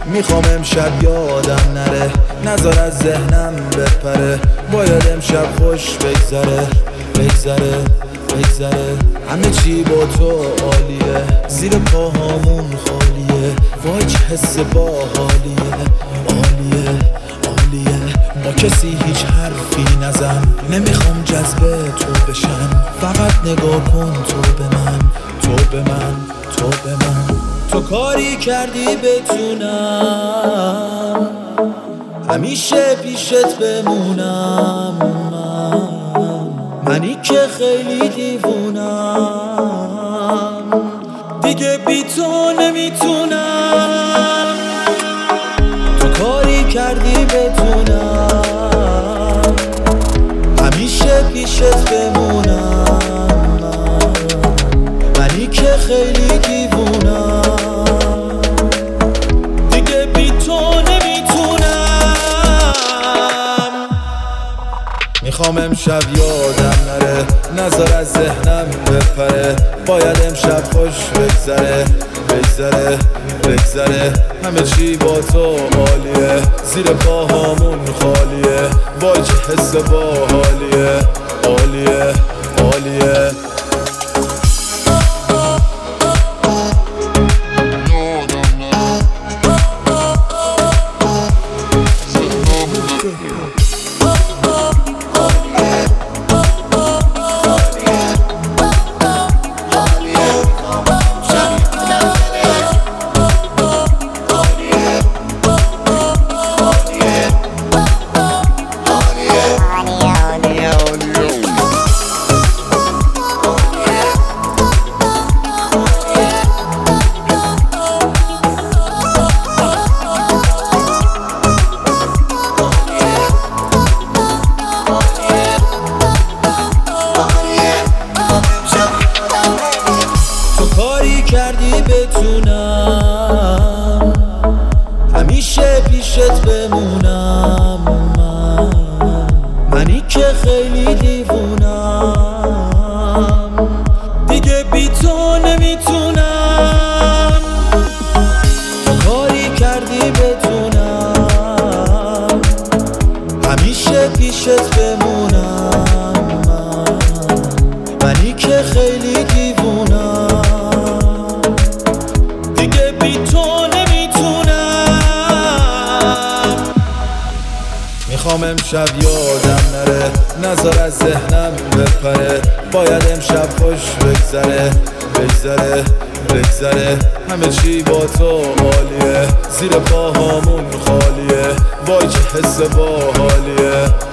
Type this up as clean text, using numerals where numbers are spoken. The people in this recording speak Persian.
میخوام امشب یادم نره، نذار از ذهنم بپره. باید امشب خوش بگذره، بگذره، بگذره. همه چی با تو عالیه، زیر پاهامون خالیه. وای چه حس باحالیه، عالیه، عالیه. با کسی هیچ حرفی نزن، نمیخوام جذب تو بشم. فقط نگاه کن تو به من، تو به من، تو به من. تو کاری کردی بتونم همیشه پیشت بمونم. منی که خیلی دیوونم، دیگه بی تو نمیتونم. تو کاری کردی بتونم همیشه پیشت بمونم. منی که خیلی دیوونم، دیگه بی تو نمیتونم. میخوام امشب یادم نره، نذار از ذهنم بپره. باید امشب خوش بگذره، بگذره، بگذره. همه چی با تو عالیه، زیر پاهامون خالیه. وای چه حس باحالیه، عالیه، عالیه. کردی بتونم همیشه پیشت بمونم. منی که خیلی دیوونم، دیگه بی تو نمیتونم. تو کاری کردی بتونم همیشه پیشت بمونم. منی که خیلی دیوونم، میخوام امشب یادم نره، نذار از ذهنم بپره. باید امشب خوش بگذره، بگذره، بگذره. همه چی با تو عالیه، زیر پاهامون خالیه. وای چه حس باحالیه.